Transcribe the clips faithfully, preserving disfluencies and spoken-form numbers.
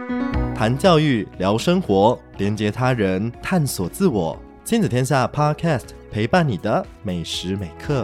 谈教育，聊生活，连结他人，探索自我。亲子天下 Podcast 陪伴你的每时每刻。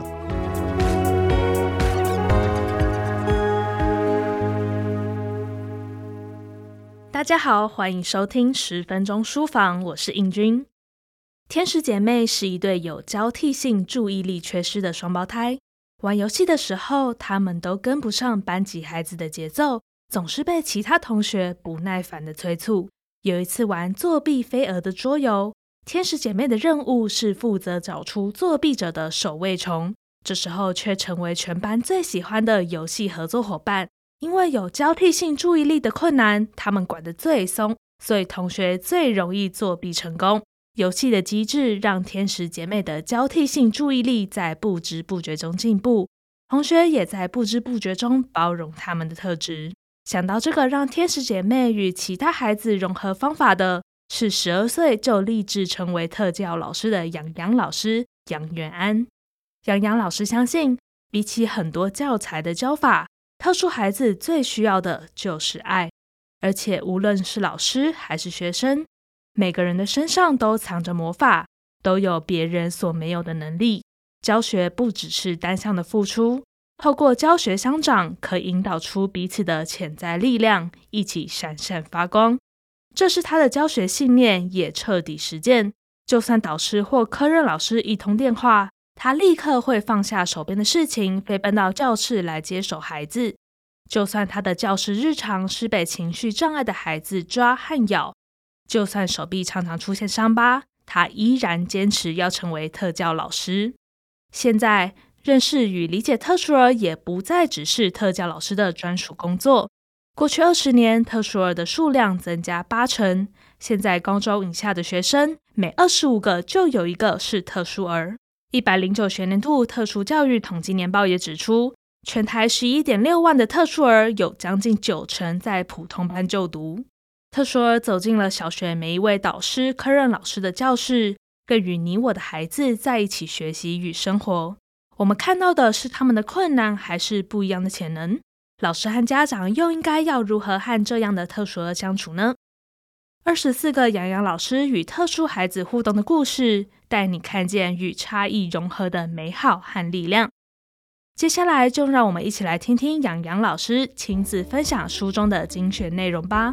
大家好，欢迎收听十分钟书房，我是映君。天使姐妹是一对有交替性注意力缺失的双胞胎，玩游戏的时候，他们都跟不上班级孩子的节奏，总是被其他同学不耐烦的催促。有一次玩作弊飞蛾的桌游，天使姐妹的任务是负责找出作弊者的守卫虫，这时候却成为全班最喜欢的游戏合作伙伴。因为有交替性注意力的困难，他们管得最松，所以同学最容易作弊成功。游戏的机制让天使姐妹的交替性注意力在不知不觉中进步，同学也在不知不觉中包容他们的特质。想到这个让天使姐妹与其他孩子融合方法的，是十二岁就立志成为特教老师的杨洋老师杨元安。杨洋老师相信，比起很多教材的教法，特殊孩子最需要的就是爱，而且无论是老师还是学生，每个人的身上都藏着魔法，都有别人所没有的能力。教学不只是单向的付出，透过教学相长，可引导出彼此的潜在力量，一起闪闪发光。这是他的教学信念，也彻底实践。就算导师或科任老师一通电话，他立刻会放下手边的事情，飞奔到教室来接手孩子。就算他的教室日常是被情绪障碍的孩子抓和咬，就算手臂常常出现伤疤，他依然坚持要成为特教老师。现在，认识与理解特殊儿也不再只是特教老师的专属工作。过去二十年，特殊儿的数量增加八成，现在高中以下的学生，每二十五个就有一个是特殊儿。一百零九学年度特殊教育统计年报也指出，全台 十一点六万的特殊儿有将近九成在普通班就读。特殊儿走进了小学每一位导师、科任老师的教室，更与你我的孩子在一起学习与生活。我们看到的是他们的困难，还是不一样的潜能？老师和家长又应该要如何和这样的特殊儿相处呢？二十四个杨洋老师与特殊孩子互动的故事，带你看见与差异融合的美好和力量。接下来就让我们一起来听听杨洋老师亲自分享书中的精选内容吧。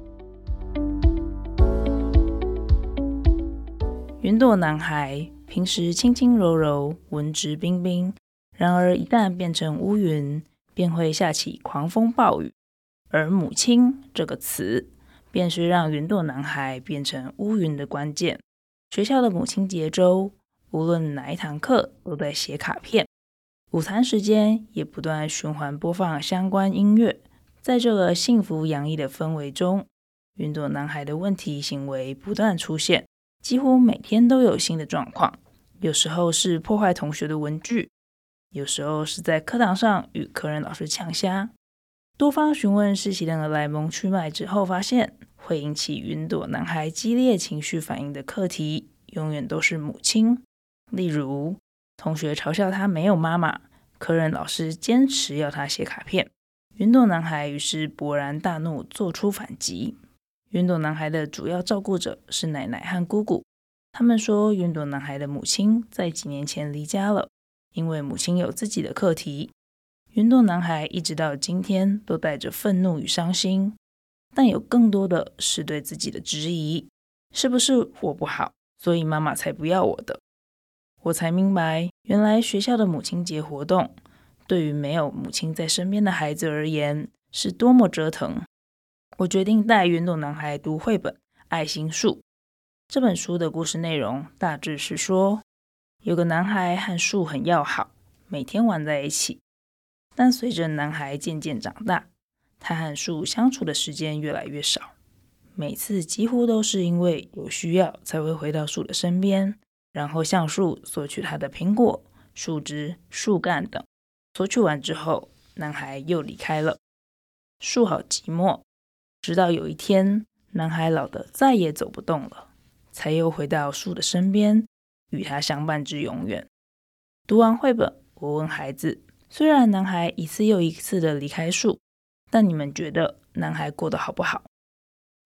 云朵男孩平时轻轻柔柔，文质彬彬，然而一旦变成乌云，便会下起狂风暴雨。而母亲这个词，便是让云朵男孩变成乌云的关键。学校的母亲节周，无论哪一堂课都在写卡片，午餐时间也不断循环播放相关音乐。在这个幸福洋溢的氛围中，云朵男孩的问题行为不断出现，几乎每天都有新的状况。有时候是破坏同学的文具，有时候是在课堂上与科任老师呛虾。多方询问事情的来龙去脉之后，发现会引起云朵男孩激烈情绪反应的课题，永远都是母亲。例如，同学嘲笑他没有妈妈，科任老师坚持要他写卡片，云朵男孩于是勃然大怒，做出反击。云朵男孩的主要照顾者是奶奶和姑姑，他们说云朵男孩的母亲在几年前离家了，因为母亲有自己的课题。云朵男孩一直到今天都带着愤怒与伤心，但有更多的是对自己的质疑，是不是我不好，所以妈妈才不要我的？我才明白，原来学校的母亲节活动对于没有母亲在身边的孩子而言是多么折腾。我决定带云朵男孩读绘本《爱心树》。这本书的故事内容大致是说，有个男孩和树很要好，每天玩在一起。但随着男孩渐渐长大，他和树相处的时间越来越少，每次几乎都是因为有需要才会回到树的身边，然后向树索取他的苹果、树枝、树干等。索取完之后，男孩又离开了。树好寂寞，直到有一天，男孩老得再也走不动了，才又回到树的身边，与他相伴至永远。读完绘本，我问孩子，虽然男孩一次又一次的离开树，但你们觉得男孩过得好不好？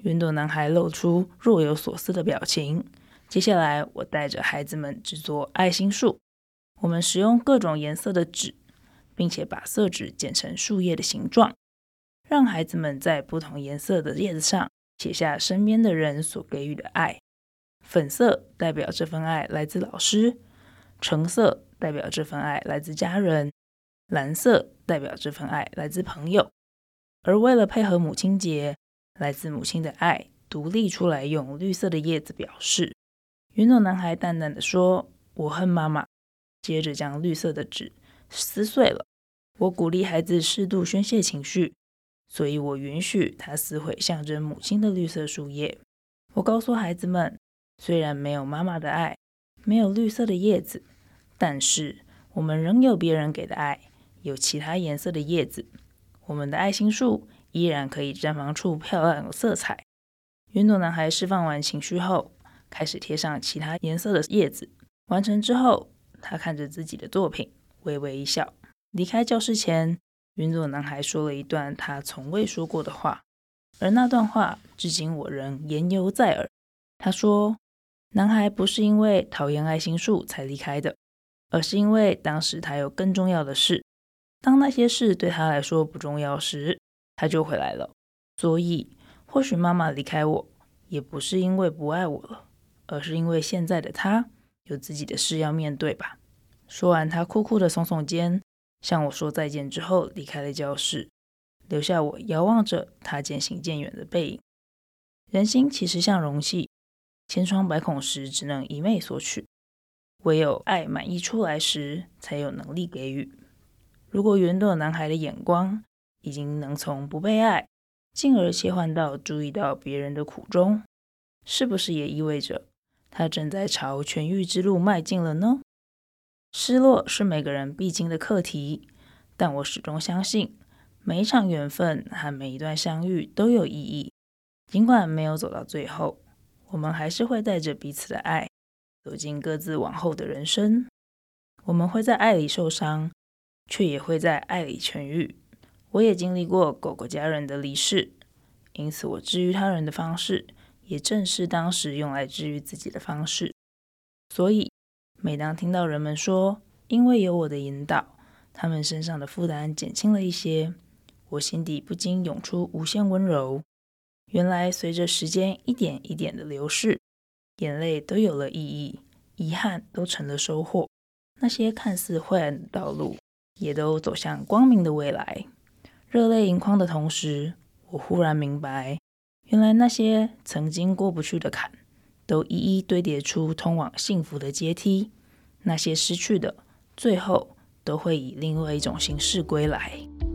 云朵男孩露出若有所思的表情。接下来我带着孩子们制作爱心树，我们使用各种颜色的纸，并且把色纸剪成树叶的形状，让孩子们在不同颜色的叶子上写下身边的人所给予的爱。粉色代表这份爱来自老师，橙色代表这份爱来自家人，蓝色代表这份爱来自朋友。而为了配合母亲节，来自母亲的爱独立出来用绿色的叶子表示。云朵男孩淡淡地说，我恨妈妈，接着将绿色的纸撕碎了。我鼓励孩子适度宣泄情绪，所以我允许他撕毁象征母亲的绿色树叶。我告诉孩子们，虽然没有妈妈的爱，没有绿色的叶子，但是我们仍有别人给的爱，有其他颜色的叶子。我们的爱心树依然可以绽放出漂亮的色彩。云朵男孩释放完情绪后，开始贴上其他颜色的叶子。完成之后，他看着自己的作品，微微一笑。离开教室前，云朵男孩说了一段他从未说过的话，而那段话至今我仍言犹在耳。他说，男孩不是因为讨厌爱心树才离开的，而是因为当时他有更重要的事。当那些事对他来说不重要时，他就回来了。所以或许妈妈离开我也不是因为不爱我了，而是因为现在的他有自己的事要面对吧。说完，他酷酷的耸耸肩，向我说再见之后离开了教室，留下我遥望着他渐行渐远的背影。人心其实像容器，千疮百孔时只能一昧索取，唯有爱满溢出来时才有能力给予。如果云朵男孩的眼光已经能从不被爱进而切换到注意到别人的苦衷，是不是也意味着他正在朝痊愈之路迈进了呢？失落是每个人必经的课题，但我始终相信每一场缘分和每一段相遇都有意义。尽管没有走到最后，我们还是会带着彼此的爱走进各自往后的人生。我们会在爱里受伤，却也会在爱里痊愈。我也经历过狗狗家人的离世，因此我治愈他人的方式也正是当时用来治愈自己的方式。所以每当听到人们说因为有我的引导，他们身上的负担减轻了一些，我心底不禁涌出无限温柔。原来随着时间一点一点的流逝，眼泪都有了意义，遗憾都成了收获。那些看似灰暗的道路也都走向光明的未来。热泪盈眶的同时，我忽然明白，原来那些曾经过不去的坎都一一堆叠出通往幸福的阶梯，那些失去的最后都会以另外一种形式归来。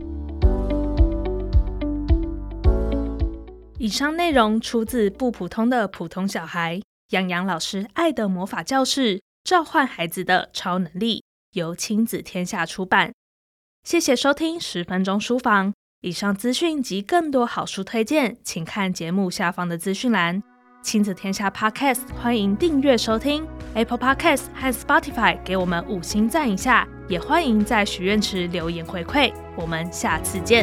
以上内容出自不普通的普通小孩，杨洋老师爱的魔法教室，召唤孩子的超能力，由亲子天下出版。谢谢收听十分钟书房，以上资讯及更多好书推荐，请看节目下方的资讯栏。亲子天下 Podcast 欢迎订阅收听 Apple Podcast 和 Spotify 给我们五星赞一下，也欢迎在许愿池留言回馈。我们下次见。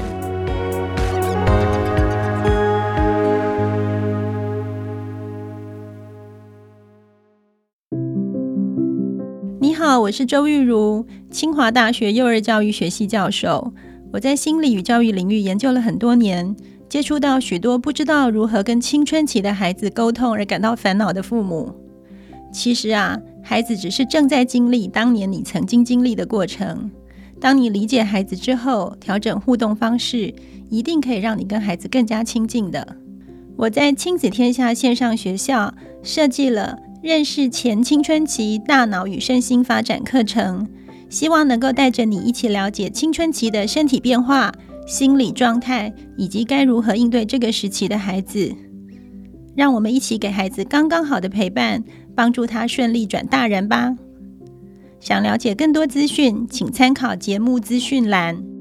你好，我是周玉如，清华大学幼儿教育学系教授。我在心理与教育领域研究了很多年，接触到许多不知道如何跟青春期的孩子沟通而感到烦恼的父母。其实啊，孩子只是正在经历当年你曾经经历的过程。当你理解孩子之后，调整互动方式，一定可以让你跟孩子更加亲近的。我在亲子天下线上学校设计了认识前青春期大脑与身心发展课程，希望能够带着你一起了解青春期的身体变化、心理状态，以及该如何应对这个时期的孩子。让我们一起给孩子刚刚好的陪伴，帮助他顺利转大人吧。想了解更多资讯，请参考节目资讯栏。